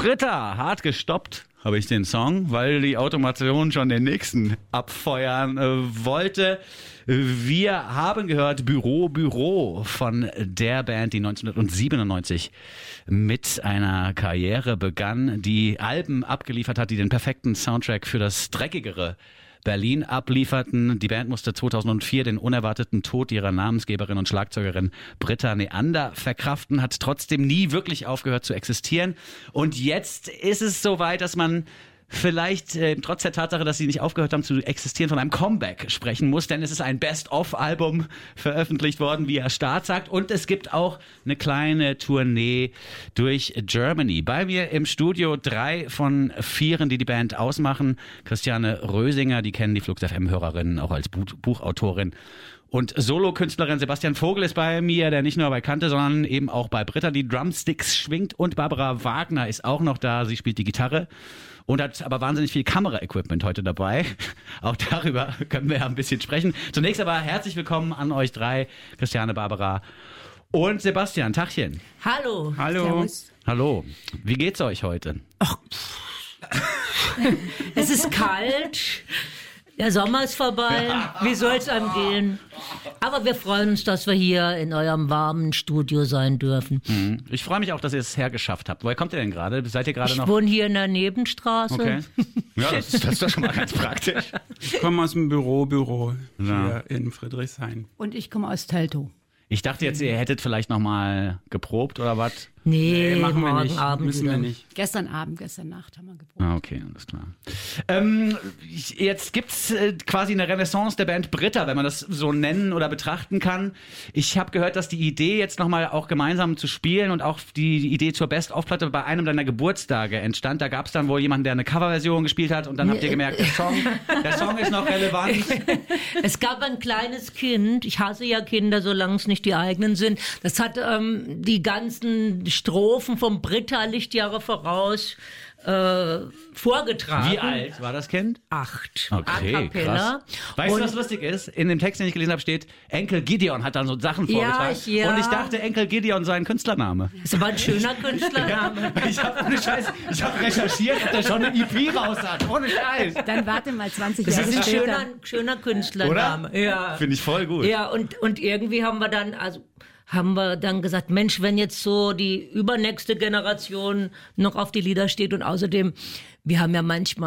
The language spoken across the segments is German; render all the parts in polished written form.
Britta, hart gestoppt habe ich den Song, weil die Automation schon den nächsten abfeuern wollte. Wir haben gehört Büro von der Band, die 1997 mit einer Karriere begann, die Alben abgeliefert hat, die den perfekten Soundtrack für das dreckigere Berlin ablieferten. Die Band musste 2004 den unerwarteten Tod ihrer Namensgeberin und Schlagzeugerin Britta Neander verkraften, hat trotzdem nie wirklich aufgehört zu existieren. Und jetzt ist es soweit, dass man vielleicht trotz der Tatsache, dass sie nicht aufgehört haben zu existieren, von einem Comeback sprechen muss, denn es ist ein Best-of-Album veröffentlicht worden, wie er Start sagt, und es gibt auch eine kleine Tournee durch Germany. Bei mir im Studio 3 von 4, die Band ausmachen. Christiane Rösinger, die kennen die Flux FM-Hörerinnen auch als Buchautorin. Und Solokünstlerin Sebastian Vogel ist bei mir, der nicht nur bei Kante, sondern eben auch bei Britta die Drumsticks schwingt. Und Barbara Wagner ist auch noch da. Sie spielt die Gitarre und hat aber wahnsinnig viel Kameraequipment heute dabei. Auch darüber können wir ja ein bisschen sprechen. Zunächst aber herzlich willkommen an euch 3, Christiane, Barbara und Sebastian. Tachchen. Hallo. Hallo. Servus. Hallo. Wie geht's euch heute? Ach, es ist kalt. Der Sommer ist vorbei. Wie soll's einem gehen? Aber wir freuen uns, dass wir hier in eurem warmen Studio sein dürfen. Ich freue mich auch, dass ihr es hergeschafft habt. Woher kommt ihr denn gerade? Seid ihr gerade noch? Ich wohne hier in der Nebenstraße. Okay. Ja, das ist doch schon mal ganz praktisch. Ich komme aus dem Büro hier in Friedrichshain. Und ich komme aus Teltow. Ich dachte jetzt, ihr hättet vielleicht noch mal geprobt oder was? Nee, machen wir morgen nicht. Abend Müssen wieder. wir nicht. Gestern Abend, gestern Nacht haben wir geprobt. Ah, okay, alles klar. Jetzt gibt's quasi eine Renaissance der Band Britta, wenn man das so nennen oder betrachten kann. Ich habe gehört, dass die Idee jetzt nochmal auch gemeinsam zu spielen und auch die Idee zur Best-of-Platte bei einem deiner Geburtstage entstand. Da gab's dann wohl jemanden, der eine Coverversion gespielt hat und dann habt ihr gemerkt, der Song ist noch relevant. Es gab ein kleines Kind, ich hasse ja Kinder, solange es nicht die eigenen sind. Das hat die ganzen Strophen vom Britta Lichtjahre voraus vorgetragen. Wie alt war das Kind? 8. Okay, A cappella. krass. Weißt du, was lustig ist? In dem Text, den ich gelesen habe, steht, Enkel Gideon hat dann so Sachen vorgetragen. Ja. Und ich dachte, Enkel Gideon sei ein Künstlername. Ist aber ein schöner Künstlername. Ich habe recherchiert, ob der schon eine EP raus hat. Ohne Scheiß. Dann warte mal 20 Das Jahre ist ein später. schöner Künstlername. Oder? Ja. Finde ich voll gut. Ja, und irgendwie haben wir dann gesagt, Mensch, wenn jetzt so die übernächste Generation noch auf die Lieder steht und außerdem, wir haben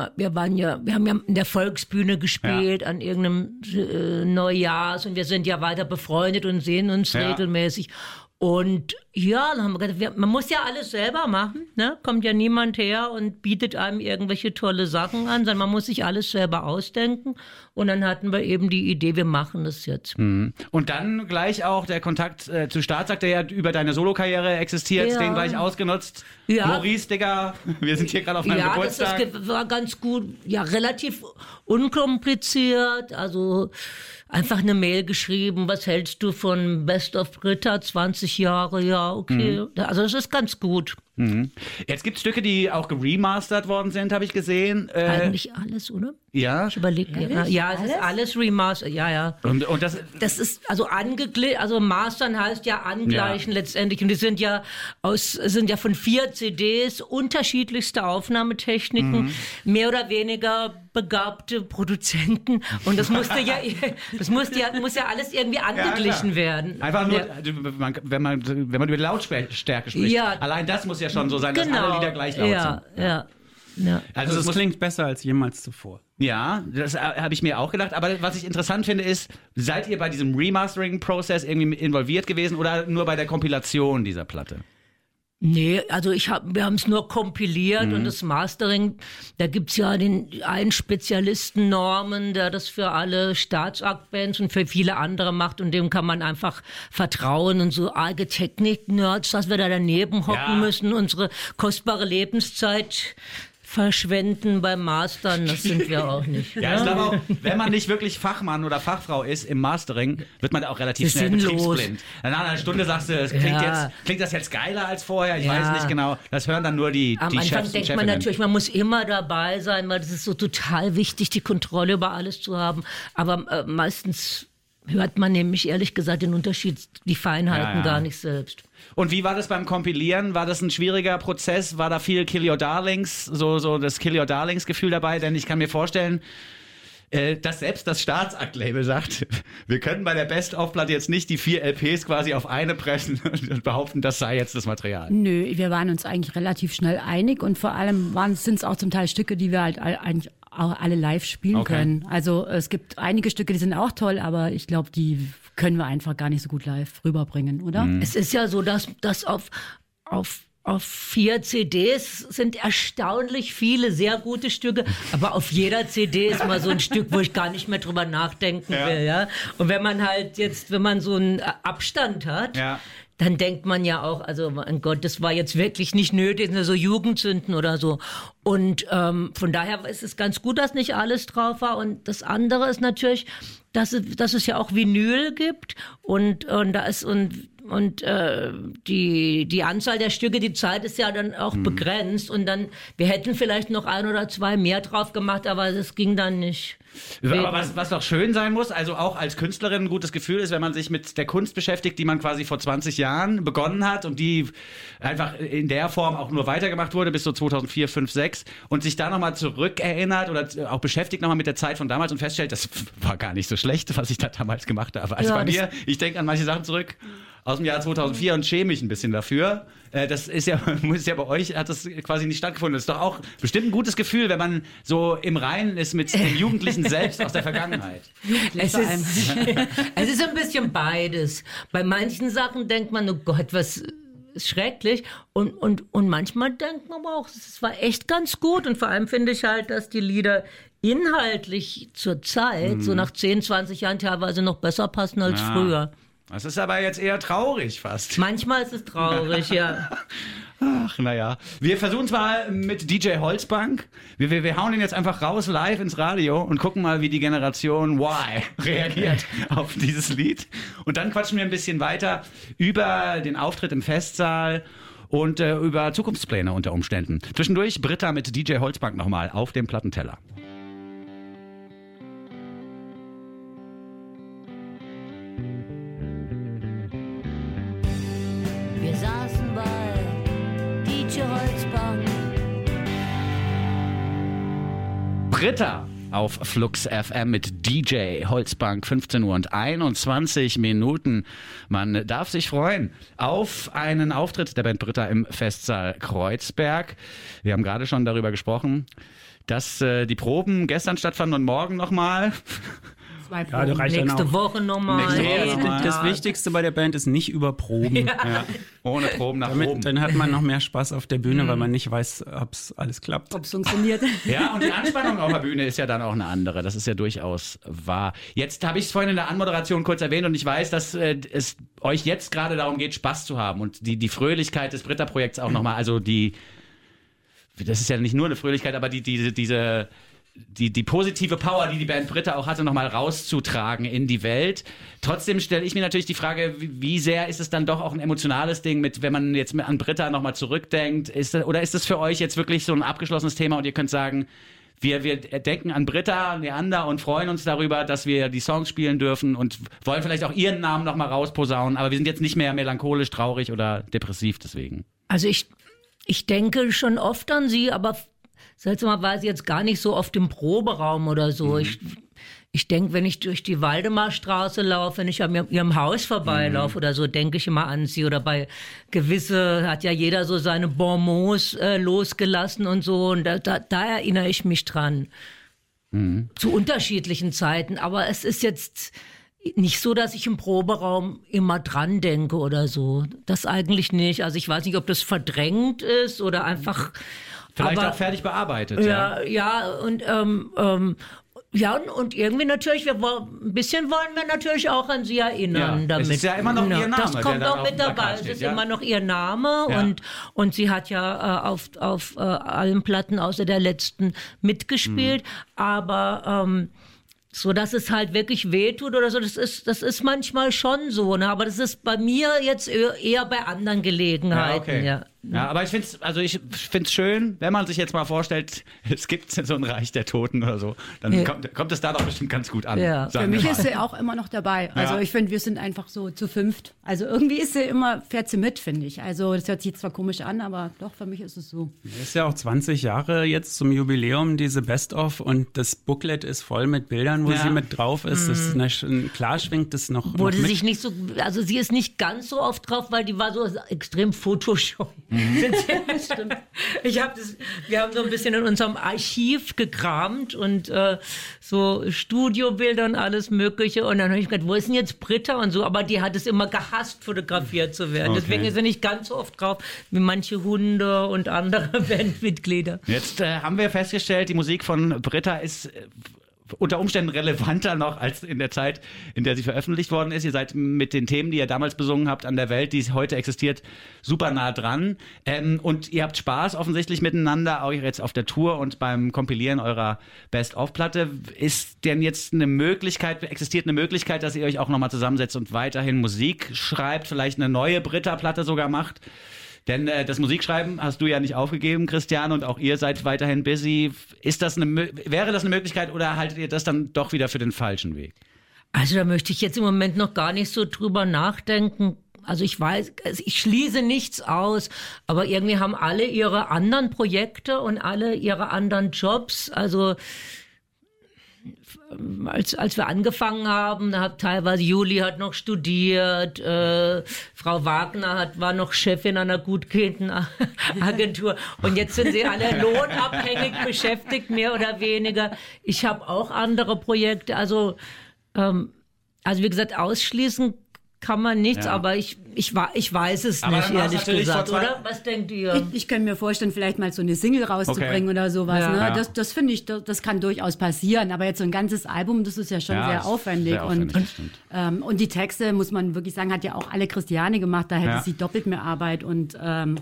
ja in der Volksbühne gespielt an irgendeinem Neujahrs und wir sind ja weiter befreundet und sehen uns regelmäßig. Und ja, dann haben wir gedacht, man muss ja alles selber machen, ne? Kommt ja niemand her und bietet einem irgendwelche tolle Sachen an, sondern man muss sich alles selber ausdenken. Und dann hatten wir eben die Idee, wir machen das jetzt. Und dann gleich auch der Kontakt zu Staatsakt, der ja über deine Solokarriere existiert, den gleich ausgenutzt. Ja. Maurice, Digga, wir sind hier gerade auf meinem Geburtstag. Ja, das war ganz gut, ja, relativ unkompliziert, also einfach eine Mail geschrieben, was hältst du von Best of Britta, 20 Jahre, ja, okay. Also das ist ganz gut. Jetzt gibt es Stücke, die auch geremastert worden sind, habe ich gesehen. Eigentlich alles, oder? Ja. Ich überlege. Ja, es ist alles remastered, ja. Und das ist also mastern heißt ja angleichen letztendlich. Und die sind ja von 4 CDs, unterschiedlichste Aufnahmetechniken, mehr oder weniger begabte Produzenten. Und das muss ja alles irgendwie angeglichen werden. Einfach nur, wenn man über die Lautstärke spricht. Ja. Allein das muss ja schon so sein, dass alle Lieder gleich laut sind. Ja. Also das klingt besser als jemals zuvor. Ja, das habe ich mir auch gedacht. Aber was ich interessant finde ist, seid ihr bei diesem Remastering-Prozess irgendwie involviert gewesen oder nur bei der Kompilation dieser Platte? Nee, also wir haben es nur kompiliert und das Mastering, da gibt's ja den einen Spezialisten Norman, der das für alle Staatsaktbands und für viele andere macht und dem kann man einfach vertrauen und so arge Technik-Nerds, dass wir da daneben hocken müssen, unsere kostbare Lebenszeit verschwenden beim Mastern, das sind wir auch nicht. Ja, ich glaube auch, wenn man nicht wirklich Fachmann oder Fachfrau ist im Mastering, wird man da auch relativ schnell betriebsblind. Nach einer Stunde sagst du, klingt das jetzt geiler als vorher? Ich weiß nicht genau. Das hören dann nur die Am Chefs Anfang und denkt Chefinnen. man natürlich, man muss immer dabei sein, weil das ist so total wichtig, die Kontrolle über alles zu haben. Aber meistens hört man nämlich ehrlich gesagt den Unterschied, die Feinheiten gar nicht selbst. Und wie war das beim Kompilieren? War das ein schwieriger Prozess? War da viel Kill Your Darlings, so das Kill Your Darlings Gefühl dabei? Denn ich kann mir vorstellen, dass selbst das Staatsakt-Label sagt, wir können bei der Best-of-Platte jetzt nicht die 4 LPs quasi auf eine pressen und behaupten, das sei jetzt das Material. Nö, wir waren uns eigentlich relativ schnell einig und vor allem sind es auch zum Teil Stücke, die wir halt eigentlich auch alle live spielen können. Also es gibt einige Stücke, die sind auch toll, aber ich glaube, die können wir einfach gar nicht so gut live rüberbringen, oder? Es ist ja so, dass auf 4 CDs sind erstaunlich viele sehr gute Stücke, aber auf jeder CD ist mal so ein Stück, wo ich gar nicht mehr drüber nachdenken will. Ja? Und wenn man so einen Abstand hat, dann denkt man ja auch, also mein Gott, das war jetzt wirklich nicht nötig, so Jugendsünden oder so. Und von daher ist es ganz gut, dass nicht alles drauf war. Und das andere ist natürlich, dass es ja auch Vinyl gibt und da ist die Anzahl der Stücke, die Zeit ist ja dann auch begrenzt und dann, wir hätten vielleicht noch 1 oder 2 mehr drauf gemacht, aber das ging dann nicht. Aber was doch schön sein muss, also auch als Künstlerin ein gutes Gefühl ist, wenn man sich mit der Kunst beschäftigt, die man quasi vor 20 Jahren begonnen hat und die einfach in der Form auch nur weitergemacht wurde bis so 2004, 5, 6 und sich da nochmal zurückerinnert oder auch beschäftigt nochmal mit der Zeit von damals und feststellt, das war gar nicht so schlecht, was ich da damals gemacht habe. Also bei mir, ich denke an manche Sachen zurück aus dem Jahr 2004 und schäme mich ein bisschen dafür. Das ist ja bei euch, hat das quasi nicht stattgefunden. Das ist doch auch bestimmt ein gutes Gefühl, wenn man so im Reinen ist mit dem Jugendlichen selbst aus der Vergangenheit. Es ist ein bisschen beides. Bei manchen Sachen denkt man, oh Gott, was ist schrecklich. Und manchmal denkt man aber auch, es war echt ganz gut. Und vor allem finde ich halt, dass die Lieder inhaltlich zur Zeit, so nach 10, 20 Jahren teilweise noch besser passen als früher. Das ist aber jetzt eher traurig fast. Manchmal ist es traurig, ja. Ach, naja. Wir versuchen es mal mit DJ Holzbank. Wir hauen ihn jetzt einfach raus live ins Radio und gucken mal, wie die Generation Y reagiert auf dieses Lied. Und dann quatschen wir ein bisschen weiter über den Auftritt im Festsaal und über Zukunftspläne unter Umständen. Zwischendurch Britta mit DJ Holzbank nochmal auf dem Plattenteller. Wir saßen bei DJ Holzbank. Britta auf Flux FM mit DJ Holzbank, 15 Uhr und 21 Minuten. Man darf sich freuen auf einen Auftritt der Band Britta im Festsaal Kreuzberg. Wir haben gerade schon darüber gesprochen, dass die Proben gestern stattfanden und morgen nochmal. Ja, das reicht Nächste dann auch. Woche nochmal. Das Wichtigste bei der Band ist nicht überproben. Ja. Ohne Proben nach oben. Dann hat man noch mehr Spaß auf der Bühne, weil man nicht weiß, ob es alles klappt. Ob es funktioniert. Ja, und die Anspannung auf der Bühne ist ja dann auch eine andere. Das ist ja durchaus wahr. Jetzt habe ich es vorhin in der Anmoderation kurz erwähnt und ich weiß, dass es euch jetzt gerade darum geht, Spaß zu haben und die Fröhlichkeit des Britta-Projekts auch nochmal, also das ist ja nicht nur eine Fröhlichkeit, aber diese positive Power, die Band Britta auch hatte, nochmal rauszutragen in die Welt. Trotzdem stelle ich mir natürlich die Frage, wie sehr ist es dann doch auch ein emotionales Ding, wenn man jetzt an Britta nochmal zurückdenkt, oder ist das für euch jetzt wirklich so ein abgeschlossenes Thema und ihr könnt sagen, wir denken an Britta, Leander und freuen uns darüber, dass wir die Songs spielen dürfen und wollen vielleicht auch ihren Namen nochmal rausposaunen, aber wir sind jetzt nicht mehr melancholisch, traurig oder depressiv deswegen. Also ich denke schon oft an sie, aber seltsamerweise jetzt gar nicht so oft im Proberaum oder so. Ich denke, wenn ich durch die Waldemarstraße laufe, wenn ich an ihrem Haus vorbeilaufe oder so, denke ich immer an sie. Oder bei hat ja jeder so seine Bonbons losgelassen und so. Und da erinnere ich mich dran. Zu unterschiedlichen Zeiten. Aber es ist jetzt nicht so, dass ich im Proberaum immer dran denke oder so. Das eigentlich nicht. Also ich weiß nicht, ob das verdrängt ist oder einfach... Vielleicht auch fertig bearbeitet. Und irgendwie natürlich, ein bisschen wollen wir natürlich auch an sie erinnern damit. Es ist ja immer noch ihr Name. Das kommt auch mit dabei. Es ist immer noch ihr Name und sie hat ja auf allen Platten außer der letzten mitgespielt. Aber so, dass es halt wirklich wehtut oder so, das ist manchmal schon so, ne? Aber das ist bei mir jetzt eher bei anderen Gelegenheiten, ja. Ja, aber ich find's schön, wenn man sich jetzt mal vorstellt, es gibt so ein Reich der Toten oder so, dann kommt es da doch bestimmt ganz gut an. Ja. Für mich ist sie auch immer noch dabei. Also ich finde, wir sind einfach so zu fünft. Also irgendwie fährt sie mit, finde ich. Also das hört sich zwar komisch an, aber doch, für mich ist es so. Es ist ja auch 20 Jahre jetzt zum Jubiläum, diese Best-of, und das Booklet ist voll mit Bildern, wo sie mit drauf ist. Das ist klar schwingt das noch. Wurde sich nicht so, also sie ist nicht ganz so oft drauf, weil die war so extrem fotoscheu. Wir haben so ein bisschen in unserem Archiv gekramt und so Studiobilder und alles Mögliche. Und dann habe ich gedacht, wo ist denn jetzt Britta und so? Aber die hat es immer gehasst, fotografiert zu werden. Okay. Deswegen ist sie nicht ganz so oft drauf wie manche Hunde und andere Bandmitglieder. Jetzt haben wir festgestellt, die Musik von Britta ist unter Umständen relevanter noch als in der Zeit, in der sie veröffentlicht worden ist. Ihr seid mit den Themen, die ihr damals besungen habt, an der Welt, die heute existiert, super nah dran. Und ihr habt Spaß offensichtlich miteinander, auch jetzt auf der Tour und beim Kompilieren eurer Best-of-Platte. Ist denn jetzt existiert eine Möglichkeit, dass ihr euch auch nochmal zusammensetzt und weiterhin Musik schreibt, vielleicht eine neue Britta-Platte sogar macht? Denn das Musikschreiben hast du ja nicht aufgegeben, Christiane, und auch ihr seid weiterhin busy. Wäre das eine Möglichkeit oder haltet ihr das dann doch wieder für den falschen Weg? Also da möchte ich jetzt im Moment noch gar nicht so drüber nachdenken. Also ich schließe nichts aus, aber irgendwie haben alle ihre anderen Projekte und alle ihre anderen Jobs. Also als wir angefangen haben, da hat teilweise Juli hat noch studiert, Frau Wagner war noch Chefin einer gut gehenden Agentur und jetzt sind sie alle lohnabhängig beschäftigt, mehr oder weniger. Ich habe auch andere Projekte, also wie gesagt, ausschließen kann man nichts, aber ich weiß es aber nicht, ehrlich gesagt, oder? Was denkt ihr? Ich kann mir vorstellen, vielleicht mal so eine Single rauszubringen oder sowas. Ja. Ne? Ja. Das finde ich, das kann durchaus passieren. Aber jetzt so ein ganzes Album, das ist ja schon sehr aufwendig. Und die Texte, muss man wirklich sagen, hat ja auch alle Christiane gemacht. Da hätte sie doppelt mehr Arbeit und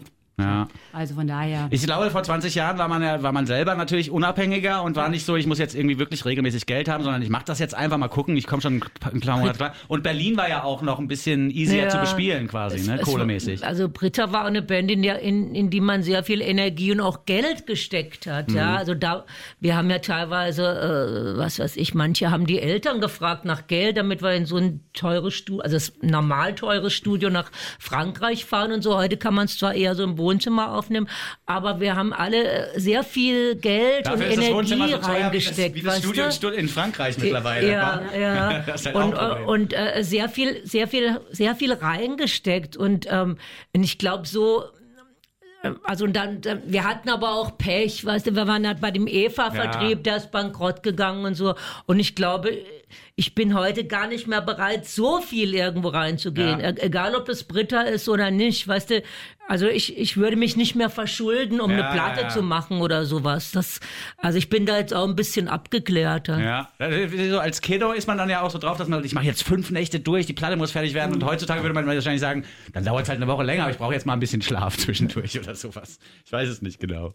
also von daher. Ich glaube, vor 20 Jahren war man selber natürlich unabhängiger und war nicht so, ich muss jetzt irgendwie wirklich regelmäßig Geld haben, sondern ich mache das jetzt einfach mal gucken, ich komme schon ein paar Monate klar. Und Berlin war ja auch noch ein bisschen easier zu bespielen quasi, kohlemäßig. Also Britta war eine Band, in die man sehr viel Energie und auch Geld gesteckt hat. Ja, also wir haben ja teilweise, manche haben die Eltern gefragt nach Geld, damit wir in so ein teures Studio, also das normal teures Studio nach Frankreich fahren und so. Heute kann man es zwar eher so im Wohnzimmer aufnehmen, aber wir haben alle sehr viel Geld und Energie reingesteckt. Wie das Studio in Frankreich mittlerweile. Ja. Das ist halt und sehr viel reingesteckt und ich glaube so. Also und dann, wir hatten aber auch Pech, weißt du, wir waren halt bei dem EVA-Vertrieb, der ist bankrott gegangen und so. Und ich glaube, ich bin heute gar nicht mehr bereit, so viel irgendwo reinzugehen. Ja. Egal, ob das Britta ist oder nicht, weißt du. Also ich würde mich nicht mehr verschulden, um eine Platte zu machen oder sowas. Also ich bin da jetzt auch ein bisschen abgeklärter. Ja, so als Kiddo ist man dann ja auch so drauf, dass ich mache jetzt 5 Nächte durch, die Platte muss fertig werden. Und heutzutage würde man wahrscheinlich sagen, dann dauert es halt eine Woche länger, aber ich brauche jetzt mal ein bisschen Schlaf zwischendurch oder sowas. Ich weiß es nicht genau.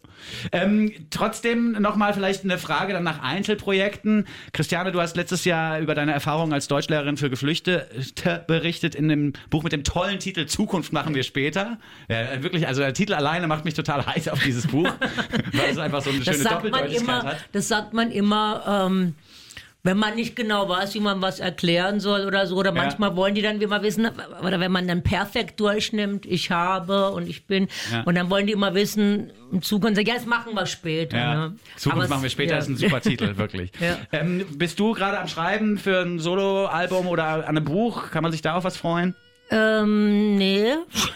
Trotzdem nochmal vielleicht eine Frage dann nach Einzelprojekten. Christiane, du hast letztes Jahr über deine Erfahrungen als Deutschlehrerin für Geflüchtete berichtet in dem Buch mit dem tollen Titel Zukunft machen wir später. Ja, wirklich, also der Titel alleine macht mich total heiß auf dieses Buch, weil es einfach so eine schöne Doppeldeutigkeit hat. Das sagt man immer, wenn man nicht genau weiß, wie man was erklären soll oder so, oder manchmal wollen die dann wie mal wissen, oder wenn man dann perfekt durchnimmt, ich habe und ich bin, und dann wollen die immer wissen, im Zukunft sagen, das machen wir später. Ja. Ne? Zukunft machen wir später ist ein super Titel, wirklich. Bist du gerade am Schreiben für ein Soloalbum oder an einem Buch? Kann man sich da auf was freuen? Nee.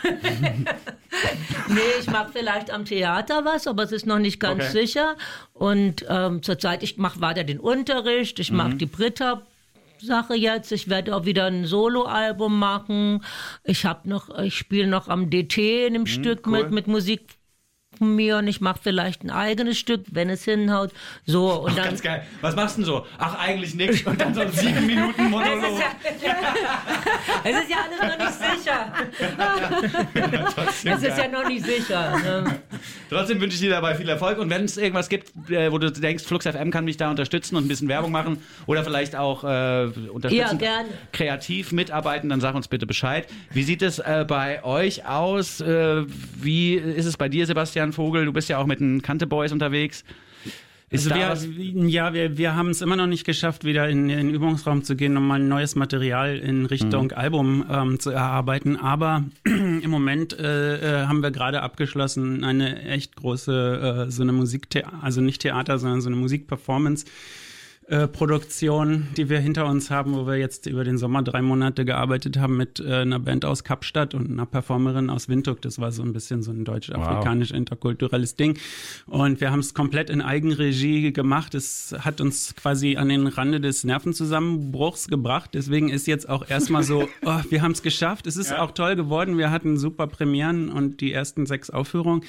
Ich mache vielleicht am Theater was, aber es ist noch nicht ganz sicher. Und zurzeit, ich mache weiter den Unterricht, ich mache die Britta-Sache jetzt, ich werde auch wieder ein Soloalbum machen. Ich spiele noch am DT in einem Stück mit Musik von mir und ich mache vielleicht ein eigenes Stück, wenn es hinhaut. So, und dann, ganz geil. Was machst du denn so? Ach, eigentlich nichts. Und dann so ein 7 Minuten Monolog. Es ist ja alles noch nicht sicher. Es ist ja noch nicht sicher. Trotzdem wünsche ich dir dabei viel Erfolg. Und wenn es irgendwas gibt, wo du denkst, Flux FM kann mich da unterstützen und ein bisschen Werbung machen oder vielleicht auch unterstützen, kreativ mitarbeiten, dann sag uns bitte Bescheid. Wie sieht es bei euch aus? Wie ist es bei dir, Sebastian Vogel? Du bist ja auch mit den Kante Boys unterwegs. Also wir haben es immer noch nicht geschafft, wieder in den Übungsraum zu gehen, um mal neues Material in Richtung Album zu erarbeiten. Aber im Moment haben wir gerade abgeschlossen eine echt große, so eine also nicht Theater, sondern so eine Musikperformance. Produktion, die wir hinter uns haben, wo wir jetzt über den Sommer 3 Monate gearbeitet haben mit einer Band aus Kapstadt und einer Performerin aus Windhoek. Das war so ein bisschen so ein deutsch-afrikanisch-interkulturelles Ding. Und wir haben es komplett in Eigenregie gemacht. Es hat uns quasi an den Rande des Nervenzusammenbruchs gebracht. Deswegen ist jetzt auch erstmal so, wir haben es geschafft. Es ist auch toll geworden. Wir hatten super Premieren und die ersten 6 Aufführungen.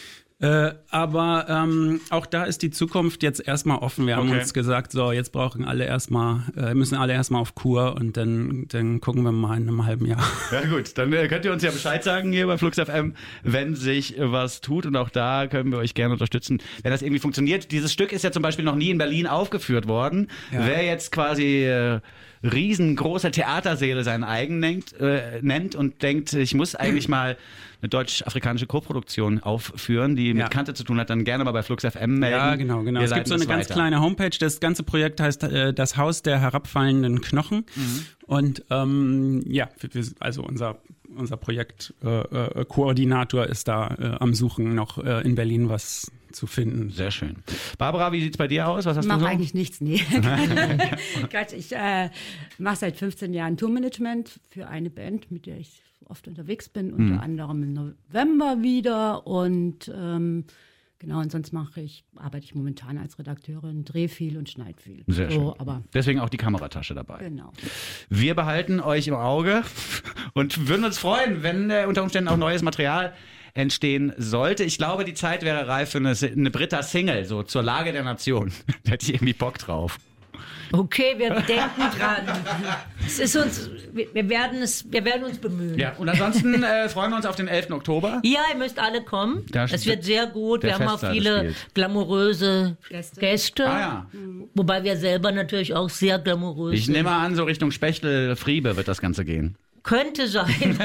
Aber auch da ist die Zukunft jetzt erstmal offen. Wir haben uns gesagt, so jetzt müssen alle erstmal auf Kur und dann gucken wir mal in einem halben Jahr. Ja gut, dann könnt ihr uns ja Bescheid sagen hier bei Flux FM, wenn sich was tut, und auch da können wir euch gerne unterstützen, wenn das irgendwie funktioniert. Dieses Stück ist ja zum Beispiel noch nie in Berlin aufgeführt worden. Ja. Wer jetzt quasi riesengroße Theatersäle sein eigen nennt und denkt, ich muss eigentlich mal eine deutsch-afrikanische Koproduktion aufführen, die mit Kante zu tun hat, dann gerne mal bei Flux FM melden. Ja, genau. Es gibt so eine ganz kleine Homepage. Das ganze Projekt heißt Das Haus der herabfallenden Knochen. Und also unser Projektkoordinator ist da am Suchen, noch in Berlin was zu finden. Sehr schön. Barbara, wie sieht es bei dir aus? Was hast du so? Ich mache eigentlich nichts, nee. Ich mache seit 15 Jahren Tourmanagement für eine Band, mit der ich oft unterwegs bin, unter anderem im November wieder. Und und sonst arbeite ich momentan als Redakteurin, drehe viel und schneide viel. Sehr schön. Aber deswegen auch die Kameratasche dabei. Genau. Wir behalten euch im Auge und würden uns freuen, wenn unter Umständen auch neues Material entstehen sollte. Ich glaube, die Zeit wäre reif für eine Britta-Single, so zur Lage der Nation. Da hätte ich irgendwie Bock drauf. Okay, wir denken dran. Wir werden uns bemühen. Ja, und ansonsten freuen wir uns auf den 11. Oktober. Ja, ihr müsst alle kommen. Es wird sehr gut. Wir haben auch viele glamouröse Gäste. Ah, ja. Wobei wir selber natürlich auch sehr glamourös sind. Ich nehme an, so Richtung Spechtel-Friebe wird das Ganze gehen. Könnte sein.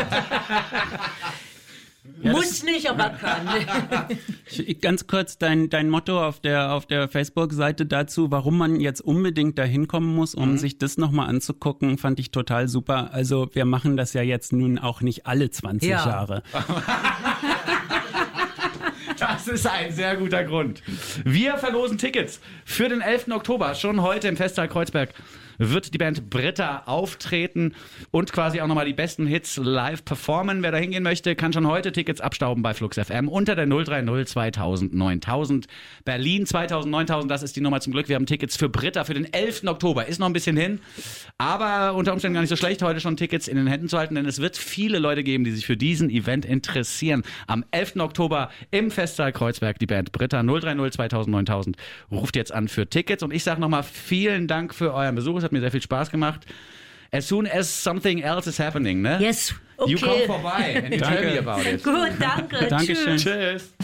Muss nicht, aber kann. Ganz kurz dein Motto auf der Facebook-Seite dazu, warum man jetzt unbedingt da hinkommen muss, um sich das nochmal anzugucken, fand ich total super. Also wir machen das ja jetzt nun auch nicht alle 20 Jahre. Das ist ein sehr guter Grund. Wir verlosen Tickets für den 11. Oktober. Schon heute im Festsaal Kreuzberg wird die Band Britta auftreten und quasi auch nochmal die besten Hits live performen. Wer da hingehen möchte, kann schon heute Tickets abstauben bei Flux FM unter der 030 2000 9000. Berlin 2000 9000, das ist die Nummer zum Glück. Wir haben Tickets für Britta für den 11. Oktober. Ist noch ein bisschen hin, aber unter Umständen gar nicht so schlecht, heute schon Tickets in den Händen zu halten, denn es wird viele Leute geben, die sich für diesen Event interessieren. Am 11. Oktober im Festsaal Kreuzberg die Band Britta 030 2000 9000. Ruft jetzt an für Tickets und ich sage nochmal vielen Dank für euren Besuch. Es hat mir sehr viel Spaß gemacht. As soon as something else is happening, ne? Yes, okay. You come vorbei and you tell me about it. Gut, danke. Dankeschön. Tschüss.